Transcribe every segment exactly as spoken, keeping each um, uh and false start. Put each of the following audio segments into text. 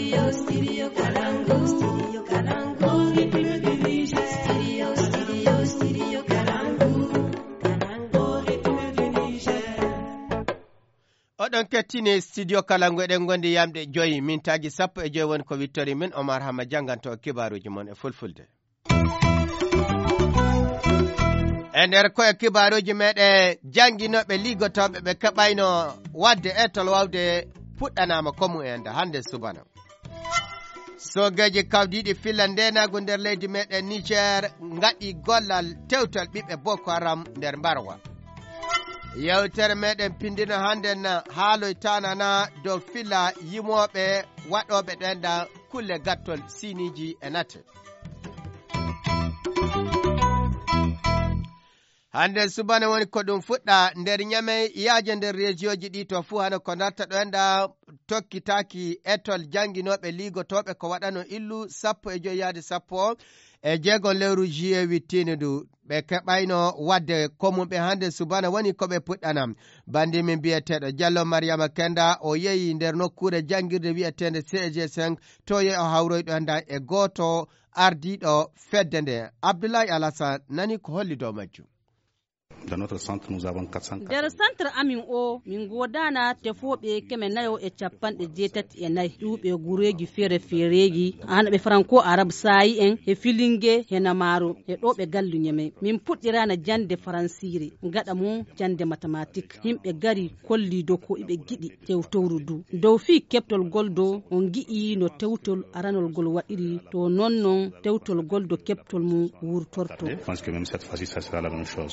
Studio, studio Kalangu. Studio Kalangu. Studio, studio, studio Kalangu. Oɗon kettini studio Kalangu eɗen gondi yamɗe joyi mintaji sappo e joyi woni ko wittori min Omar Hama janganto kibaruji mon e fulfulde. E nder koye kibaruji meɗe janginoɓe liggotoɓe ɓe keɓayno wadde etol wawde puɗɗanama komu enda hande subana. Sogeji kawdiɗi finlandenago nder leydi meɗen Niger ngaɗi gollal tewtal ɓiɓɓe Boko Haram nder Barwa. Yewtere meɗen pindino hande na haaloy tanana dow filla yimoɓe waɗoɓe ɗenda kulle gattol siniji e nate. Hande subana woni ko ɗum fuɗɗa nder nyame yaaje nder région ji ɗi to fu hano ko natta ɗoenda tokkitaki etol janginoɓe ligotoɓe ko waɗano illu sappo e joyi yaade sappo e jeegon lewru juillet wittini du ɓe keɓayno wadde komuɓe hande subana woni koɓe puɗɗanam bandi min biyeteɗo Diallo Mariama Kenda o yehi nder nokkure jangirde wiyetende C G cinq to ye o hawroyɗo enda e goto ardiɗo fedde nde Abdoulaye Alassane nani ko holli dow majjum. Dans notre centre, nous avons quatre cent quatre. Der centre amin o min godana tefoɓe keme nayo e capanɗe jeetati e nayi ɗuɓe gureji feere feereji hanaɓe franco arabe sayi en e filingue e namaro e ɗo ɓe gallu ñeme min puɗɗirana jande faransire gaɗa mum jande mathématique himɓe gari kolli dow ko iɓe giɗi tewtowru du dow fi keptol goldo on gi'i no tewtol aranol gol waɗiri to non non tewtol goldo keptol mum wurtorto. Je pense que même cette fois-ci ça sera la même chose.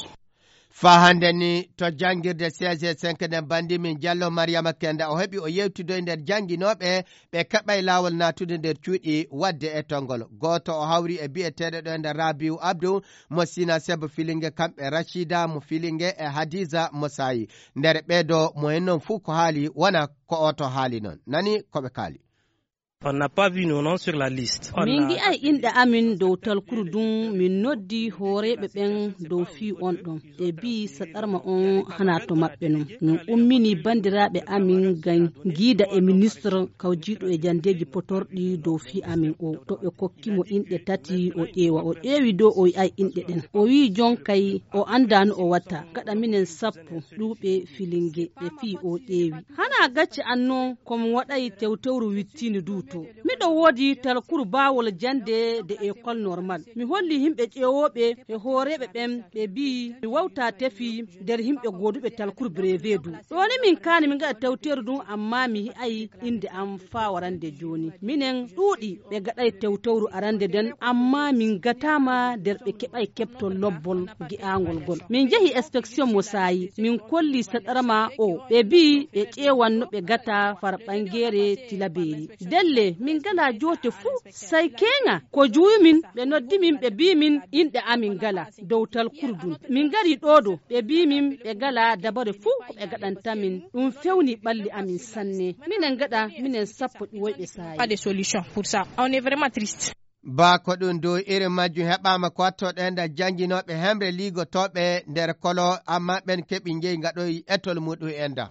Fa hande ni to jangirde C G cinq nden bandi min Diallo Mariama Kenda o heɓi o yewtidoy nder janginoɓe ɓe kaɓay lawol natude nder cuuɗi wadde e tongol goto o hawri e bi'eteɗo ɗo nder Rabiu Abdou mo Sina Sebo Filingue kamɓe Rachida mo Filingue e Hadiza mo Sayi nder ɓeeɗo mo en noon fuu ko haali wona ko oto haali noon nani koɓe kaali. On n'a pas vu nos noms sur la liste. Min gi ay inɗe amin dow talkuru ɗum min noddi hooreɓe ɓen dow fi on ɗon e bi saɗarma on hana to maɓɓe non min ummini bandiraɓe amin gan giida e ministre kawjiɗo e jandeji potorɗi dow fi amin o to ɓe kokkimo inɗe tati o ƴeewa o ƴeewi dow o ay inɗe ɗen o wi jon kay o andano o watta gaɗa minen sappo ɗuɓe Filingue e fi o ƴeewi hana gacci anno komi waɗay tewtewru wittini du to miɗo woodi talkuru bawol jande de école normal mi holli himɓe ƴeewoɓe e hooreɓe ɓen ɓe bi mi wawta tefi nder himɓe goduɓe talkuru brevet du ɗoni min kani min gaɗa tewteru ɗum amma mi hi'ay inde am fa warande joni minen ɗuuɗi ɓe gaɗay tewtewru arande den amma min gatama nder ɓe keɓay keptol lobbol gi'angol gol min jeehi inspection mo sayi min kolli saɗarama o ɓe bi ɓe ƴeewanno ɓe gata farɓangere tilaberi delle min gala jote fu sai kenga ko juumin ɓe noddi min ɓe bi min inɗe amin gala dow talkuru dun min gari ɗoɗo ɓe bi min ɓe gala dabare fu ko ɓe gaɗanta min ɗum fewni ɓalli amin sanne minen gaɗa minen sappo ɗi woyɓe sayi. Pas de solution pour ça. On est vraiment triste. Ba ko ɗum dow irin majjum heɓama ko wattoɗe enda janginoɓe hemre ligotoɓe nder kolo amma ɓen keɓi jeeyi gaɗoy etol muɗum enda.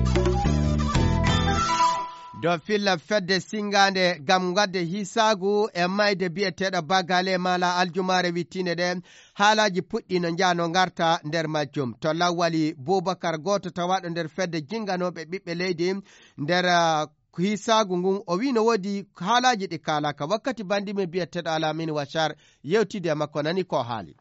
Do filla fedde singande gam wadde hisagu e mayde bi'eteɗo bagale mala aljumare wittine ɗe haalaji puɗɗi no jano garta nder majjum to lawwali Boubacar goto tawaɗo nder fedde jinganoɓe ɓiɓɓe leydi nder uh, hisagu ngun o wi no wodi haalaji ɗi kalaka wakkati bandimi bi'eteɗo Alamine Wachar yewtide e makko nani ko haali.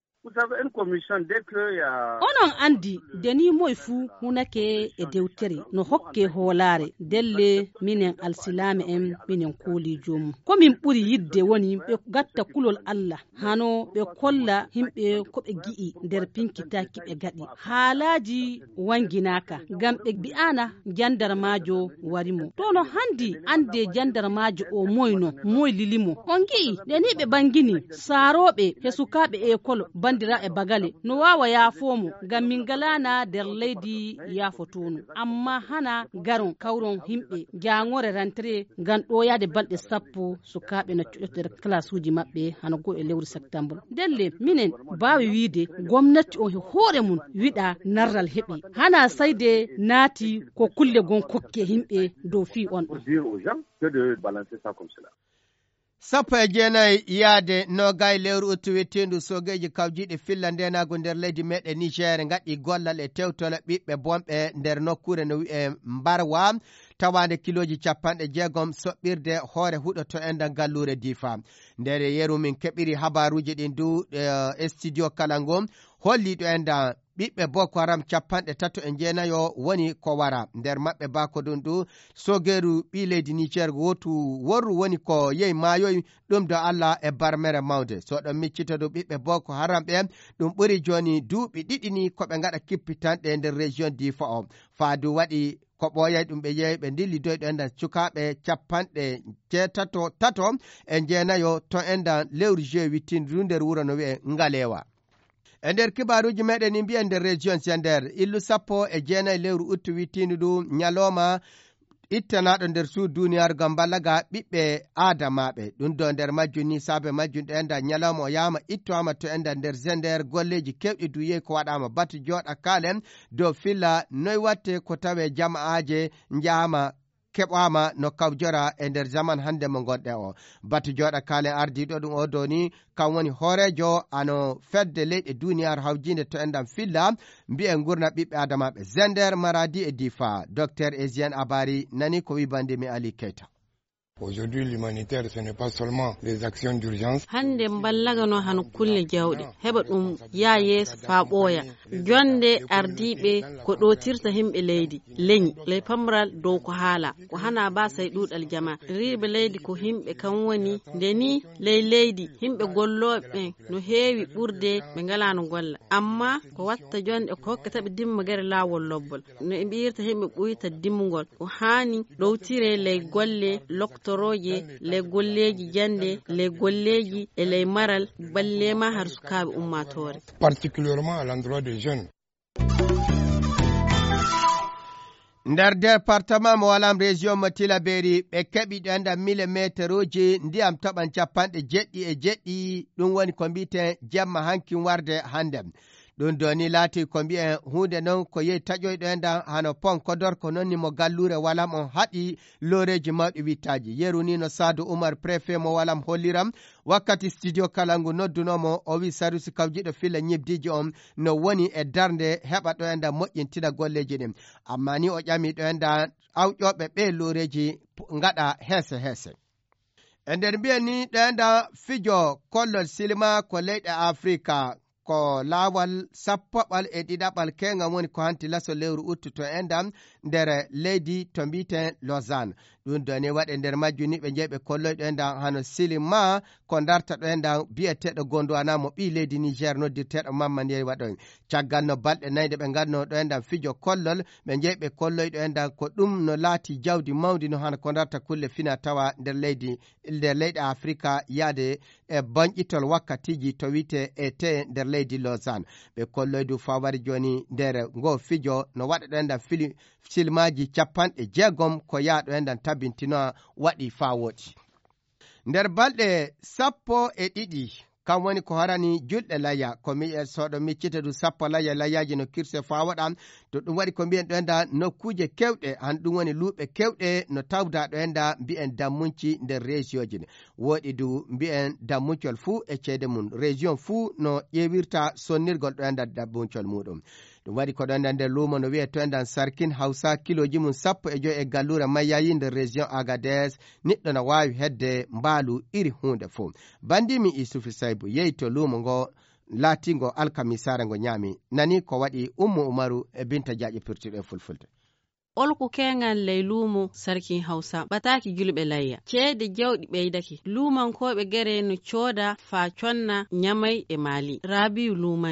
onon andi deni moy fu hunake e dewtere no hokke hoolare delle minen alsilame en minen kooli jomum komin ɓuri yidde woni ɓe gatta kulol Allah hano ɓe kolla himɓe ko ɓe gi'i nder pinkitaki ɓe gaɗi haalaji wanginaka gam ɓe bi'ana jandarmajo warimo to no handi ande jandarmajo o moyno moy lilimo on gi'i deni ɓe bangini saaroɓe he sukaɓe école bandira e bagale no wawa ya fomo gam min galana der leydi ya fotonu amma hana garon kawron himɓe jangore rentré gan ɗoyade balɗe sappo sukaɓe no cuɗoto nder classe uji maɓɓe hana go e lewru septembre delle minen bawi wiide gomnati o he hoore mum wiɗa narral heɓi hana sayde naati ko kulle gon kokke himɓe dow fi on sappo e jeenayi yaade nogay lewru uttu wettindu sogeji kawjiɗi filla ndenago nder leydi meɗen Niger gaɗi gollal e tewtole ɓiɓɓe bonɓe nder nokkure no wi'e Mbarwa tawande kiloji capanɗe jeegom soɓɓirde hoore huɗoto enda gallure Difa nder yeru min keɓiri habaruji ɗin du e studio kala ngom holliɗo enda ɓiɓɓe Boko Haram capanɗe tato e jeenayo woni ko wara nder maɓɓe bako ɗum du sogeru ɓi leydi Niger wotu worru woni ko yehi mayoyi ɗum do Allah e barmere mawde so ɗon miccita du ɓiɓɓe Boko Haram ɓe ɗum ɓuri joni duuɓi ɗiɗi ni koɓe gaɗa kippitanɗe nder région Difa o faadu waɗi ko ɓooyay ɗum ɓe yeeyi ɓe dillidoyɗo enda cukaɓe capanɗe jeetato tato e jeenayo to enda lewru juin wittindu nder wuro no wi'e Ngalewa. E nder kibaruji meɗen mbiyen nder région Zender illu sappo e jeenayi lewru uttu wittindu du ñalowma ittanaɗo nder suudu duniyaru gam ballaga ɓiɓɓe adamaɓe ɗum do nder majjum ni saabe majjum ɗo enda ñalawma o yama ittowama to enda nder Zender golleji kewɗi du yehi ko waɗama batu joɗa kalen dow filla noy watte ko tawe jama'aje jahama keɓama no kawjora e nder zaman hande mo gonɗe o batu joɗa kale ardiɗo ɗum o doni kam woni hoorejo ano fedde leyɗe duniyaru hawjinde to enɗam filla mbi'e gurna ɓiɓɓe adamaɓe Zender Maradi e Difa docteur Eziane Abari nani ko wi bandimi Ali Keita. Aujourd'hui, l'humanitaire, ce n'est pas seulement les actions d'urgence. Hande mballagano han kulle jawɗe heɓa ɗum ya yeeso fa ɓooya jonde ardiɓe ko ɗotirta himɓe leydi leñi ley pamral dow ko haala ko hana basay ɗuɗal jama riɓe leydi ko himɓe kam woni nde ni ley leydi himɓe golloɓe no heewi ɓurde ɓe ngalano golla amma ko watta jonde ko hokkataɓe dimma gere lawol lobbol no ɓe mbiyirta himɓe ɓuyta dimmugol ko hani ɗowtire ley golle lok toroje le golleji jande le golleji e le maral ballema har sukaɓe ummatore particulièrement à l'endroit des jeunes. nder département mo walam région mo Tilaberi ɓe keɓi ɗo enda millimétre uji ndiyam toɓan capanɗe jeɗɗi e jeɗɗi ɗum woni ko mbite jemma hankin warde hande ɗum doni laati ko mbi'en hunde noon ko yehi taƴoyɗo enda hano pon kodor ko nonni mo gallure walam on haɗi loreji mawɗi wittaji yeru ni no Sadou Oumar préfet mo walam holliram wakkati studio kala ngu noddunomo o wi sarusi kawjiɗo filla ñibdiji on no woni e darde heɓa ɗo enda moƴƴintina golleji ɗin amma ni o ƴami ɗo enda awƴoɓe ɓe loreji gaɗa heese heese. E nder mbiyen ni ɗo enda fijo kollol silma ko leyɗe Afrika ko laawal sappoɓal e ɗiɗaɓal kenga woni ko hanti laso lewru uttu to endam nder leydi to mbiten Lausanne ɗum doni waɗe nder majjum ni ɓe jeeɓe kolloyɗo enda hano silima ko darta ɗo enda biyeteɗo gondwana mo ɓi leydi Niger noddirteɗo Mamman Yeri waɗon caggal no balɗe nayde ɓe ganno ɗo enda fijo kollol ɓe jeeɓe kolloyɗo enda ko ɗum no laati jawdi mawdi no hano ko darta kulle fina tawa nder leydi nder leyɗe Afrika yaade e banƴitol wakkatiji to wite e te nder leydi Lausanne ɓe kolloydu fawari joni nder ngo fijo no waɗa ɗo enda fili silmaji capanɗe jeegom ko yaaɗo endan tabintino waɗi fa woɗi nder balɗe sappo e ɗiɗi kam woni ko harani julɗe layya ko mi soɗo miccita du sappo layya layyaji no kirse fa waɗa to ɗum waɗi ko mbiyen ɗo enda nokkuje kewɗe han ɗum woni luuɓe kewɗe no tawda ɗo enda mbiyen dammunci nder région ji woɗi du mbiyen dammuncol fuu e ceede mum région fuu no ƴewirta sonnirgol ɗo enda dammuncol muɗum ɗum waɗi ko ɗo enda nder luumo no wiye to endan sarkin hawsa kiloji mum sappo e joyi e gallure mayyayi nder région Agadez niɗɗo no wawi hedde mbaalu iri hunde fuu bandimi Isufu Saybu yehi to luumo ngo laatingo alkamisare ngo ñaami nani ko waɗi Ummu Umaru e Binta Jaaƴe pirtiɗo e fulfulde. olko kengal ley luumo sarkin hawsa bataki julɓe layya ceede jawɗi ɓeydaki luumankoɓe gere no cooda fa conna ñamay e maali Rabiu luumanke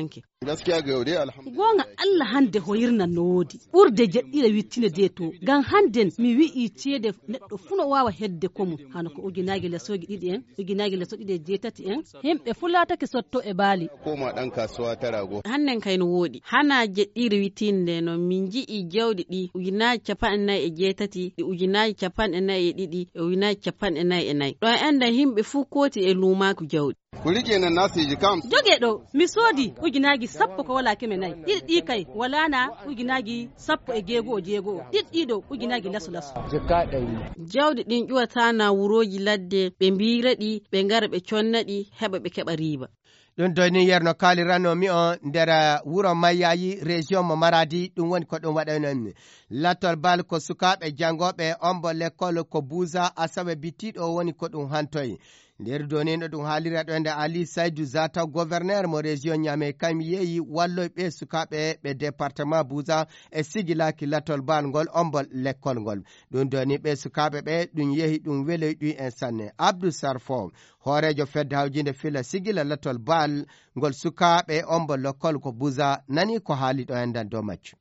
gaskiya ga yau dai alhamdulillah gonga Allah hande hoyirna nodi urde jeddira wittine de to gan handen mi wi'i tiede neddo funo wawa hedde komu hano ko ujinaagi le sogi didi en ujinaagi le sogi de jetati en himbe fulata ke sotto e bali ko ma dan kasuwa ta rago hannen kayno wodi hana jeddira wittinde no min ji'i jawdi di ujinaaji capan nay e jetati di ujinaaji capan e nay e didi e ujinaaji capan e nay e nay do enda himbe fu koti e lumaku jawdi ku rike nan nasu ji kam joge do mi sodi ujinagi sappo ko wala keme nay didi kai wala na ujinagi sappo e jego jego didi do ujinagi lasu lasu jikka dai jawdi din ƴuwata na wuroji ladde be mbiradi be ngara be connadi heba be keba riba ɗum doni yerno kalirano mi on nder wuro mayyayi région mo maradi ɗum woni ko ɗum waɗanon lattol bal ko sukaɓe jangoɓe ombo l'école ko buusa asawe bittiɗo woni ko ɗum hantoy nder donino ɗum haalira ɗo nde ali saydou zata gouverneur mo région ñame kam yeeyi walloyɓe sukaɓe ɓe département buusa e sigilaki lattol bal ngol ombol l'école ngol ɗum doni ɓe sukaɓe ɓe ɗum yeehi ɗum weloy ɗum en sanne abdou sarfo hoorejo fedde hawjinde fila sigila lattol bal ngol sukaɓe ombol l'école ko buusa nani ko haali ɗo endan dow maccu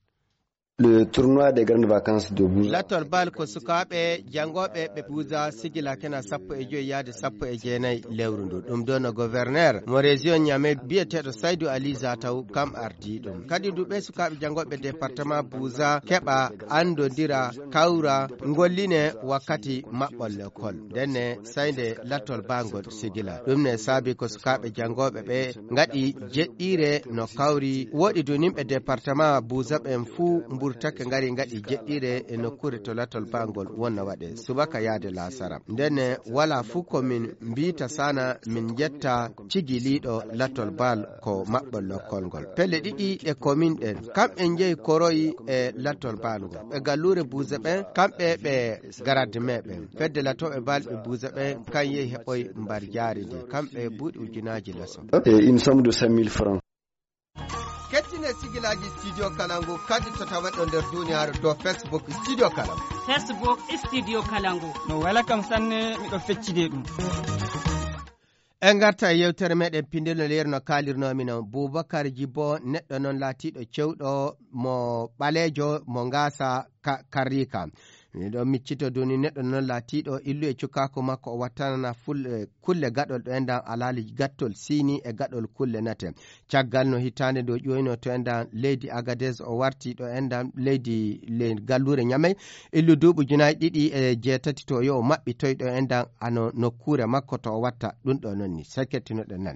Le tournoi des grandes vacances de Bouza. Lattol bal ko sukaɓe jangoɓe ɓe Bouza sigila kena sappo e joyi yaade sappo e jeenayi lewru ndu ɗum ɗo no gouverneur mo région Niamey biyeteɗo Saydou Ali Zataw kam ardi ɗum kadi duɓe sukaɓe jangoɓe département Bouza keɓa andodira kawra golline wakkati maɓɓol l'école denne sayde lattol bangol sigila ɗum ne saabi ko sukaɓe jangoɓe ɓe ngaɗi jeɗɗire no kawri woɗi do nimɓe département Bouza ɓen fuu ɓurtake ngari ngaɗi jeɗɗire e nokkure to lattol bangol wonna waɗe subaka yaade lasara ndenne wala fuu komin mbita sana min jetta cigiliɗo lattol bal ko maɓɓol lokkol ngol pelle ɗiɗi ɗe komin ɗen kamɓe jeeyi koroyi e lattol bal ngol ɓe gallure Bouza ɓen kamɓe ɓe garadde meɓen fedde lattoɓe bal ɓe Bouza ɓen kan yehi heɓoy mbar jaari ndi kamɓe buuɗi ujunaji laso une somme de cinq mille francs. kettine sigilaji studio kalangu kadi to tawaɗo nder duniyaaru do facebook studio kalangu facebook studio kalangu no wala kam sanne miɗo feccide ɗum en garta yewtere meɗen pindino lerno kalirnomi noon boubacar djibo neɗɗo noon laatiɗo cewɗo mo ɓalejo mo ngasa karrika miɗo miccito doni neɗɗo noon laatiɗo illu e cukako makko o wattanana fulle kulle gaɗol ɗo endan alali gattol sini e gaɗol kulle nate caggal no hitande do ƴoyno to endan leydi Agadez o warti ɗo endan leydi le gallure Niamey illu duuɓi junayi ɗiɗi e jeetati to yo maɓɓi toy ɗo endan ano nokkure makko to o watta ɗum ɗo noon ni sekettinoɗen nane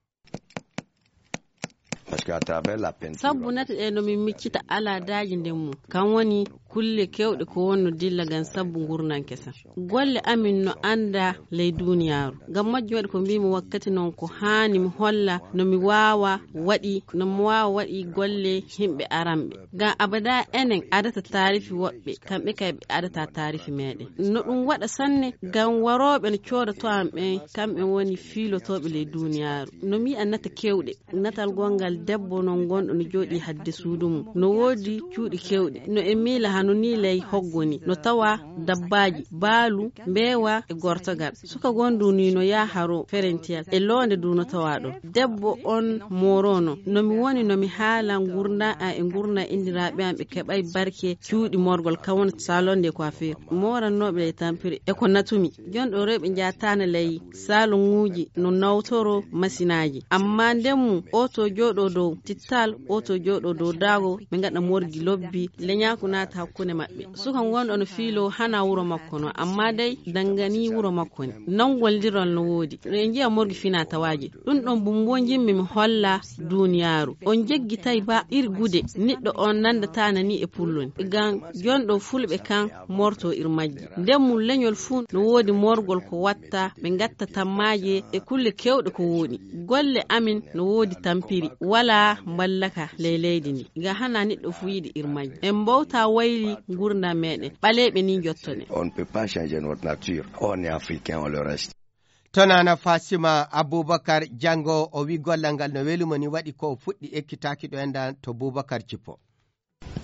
sabbu nata e no min miccita aladaji nden mum kan woni kulle kewɗe ko wonno dilla gam sabbu gurnan kesa golle amin no anda ley duniyaru gam majjum waɗi ko mbimi wakkati noon ko hani mi holla no mi wawa waɗi no mi wawa waɗi golle himɓe aranɓe gam abada enen adata tarifi woɓɓe kamɓe kay ɓe adata tarifi meɗen no ɗum waɗa sanne gam waroɓe no codato am ɓen kamɓe woni filotoɓe ley duniyaru no mi annata kewɗe natal gongal debbo non gonɗo no jooɗi hadde suudu mum no woodi cuuɗi kewɗe no e miila hano ni ley hoggoni no tawa dabbaji baalu mbeewa e gortogal suka gonɗu ni no yaharo ferentiyal e loonde du no tawa ɗo debbo on morono no mi woni no mi haala gurna a e gurna indiraɓe am ɓe keɓay barke cuuɗi morgol kawon salonde coiffure morannoɓe ley tampiri e ko natumi jonɗo rewɓe jatana ley salonguji no nawtoro masinaji amma ndemmu o to jooɗo dow tittal o to jooɗo dow daago ɓe gaɗa morgi lobbi leñaku naata hakkunde maɓɓe suka gonɗo no fiilo hana wuro makko no amma day dangani wuro makko ni nangoldiral no woodi no en jiya morgi fina tawaji ɗum ɗon bumbo jimmi mi holla duniyaru on jeggitay ba irgude neɗɗo on nandatana ni e pulloni gam jonɗo fulɓe kan morto ir majji ndemmu leñol fuu no woodi morgol ko watta ɓe gatta tammaje e kulle kewɗe ko woodi golle amin no woodi tampiri wala mballaka ley leydi ndi ga hana neɗɗo fu yiɗi irmaji en mbawta wayli gurda meɗen ɓaleɓe ni jottone On ne peut pas changer notre nature. On est africain, on le reste. tonana Fasima Aboubacar Jango o wi gollal ngal no weluma ni waɗi ko fuɗɗi ekkitaki ɗo endan to Boubacar Djibo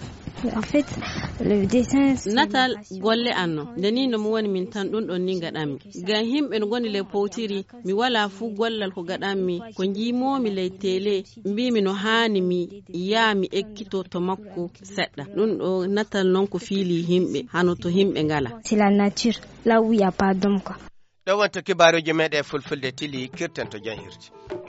En fait, le dessin natal golle anno deni no mo woni min tan dun don ni gadami ga himbe no goni le powtiri mi wala fu gollal ko gadami ko jimo mi le tele mbi mi no hani mi ya mi ekkito to makko sedda dun do natal non ko fili himbe hano to himbe ngala c'est la nature là où il y a pas d'homme quoi do wonto kibaruji mede fulfulde tili kirtan to janhirti